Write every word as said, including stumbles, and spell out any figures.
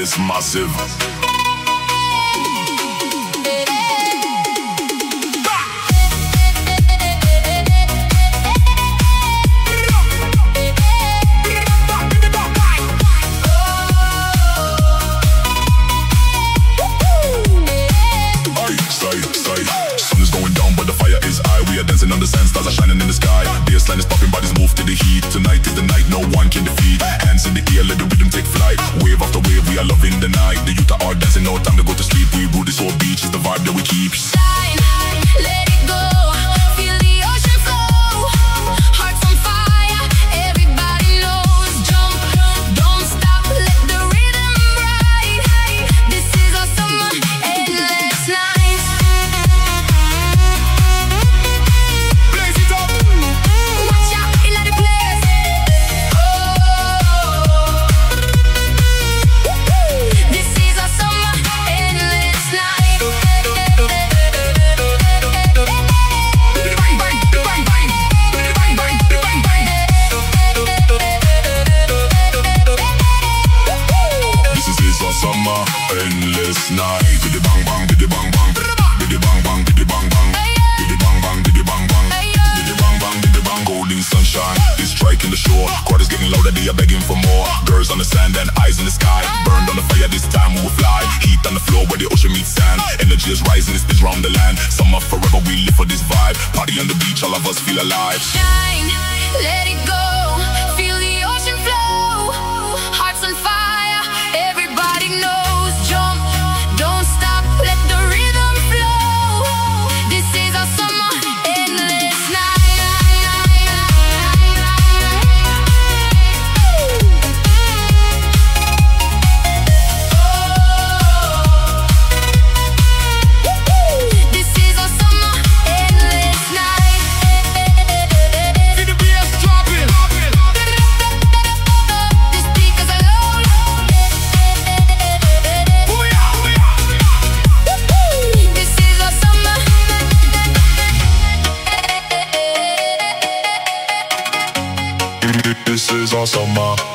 endless, massive. Dancing on the sand, stars are shining in the sky. Bassline is popping, bodies move to the heat. Tonight is the night no one can defeat. Hands in the air, let the rhythm take flight. Wave after wave, we are loving the night. The youth are all dancing, no time to go to sleep. We rule this whole beach, it's the vibe that we keep. Shine, let it go, feel the ocean flow. Hearts on fire, everybody knows. Jump, don't stop, let the rhythm ride. This is our summer, endless night. Summer, endless night. Biddy bang bang, biddy bang bang, biddy bang bang, biddy bang bang, biddy bang bang, biddy bang bang, biddy bang bang, biddy bang. Golden sunshine is striking the shore. Crowd is getting louder, they are begging for more. Girls on the sand and eyes in the sky. Burned on the fire, this time we will fly. Heat on the floor where the ocean meets sand. Energy is rising, it's round the land. Summer forever, we live for this vibe. Party on the beach, all of us feel alive. Shine, let it go, feel the ocean flow. Hearts on fire, everybody knows. Jump, don't stop, let the rhythm flow. This is our summer, endless night. This is our summer, endless night. See the bass dropping. The speakers are loud. This is our summer. This is our summer.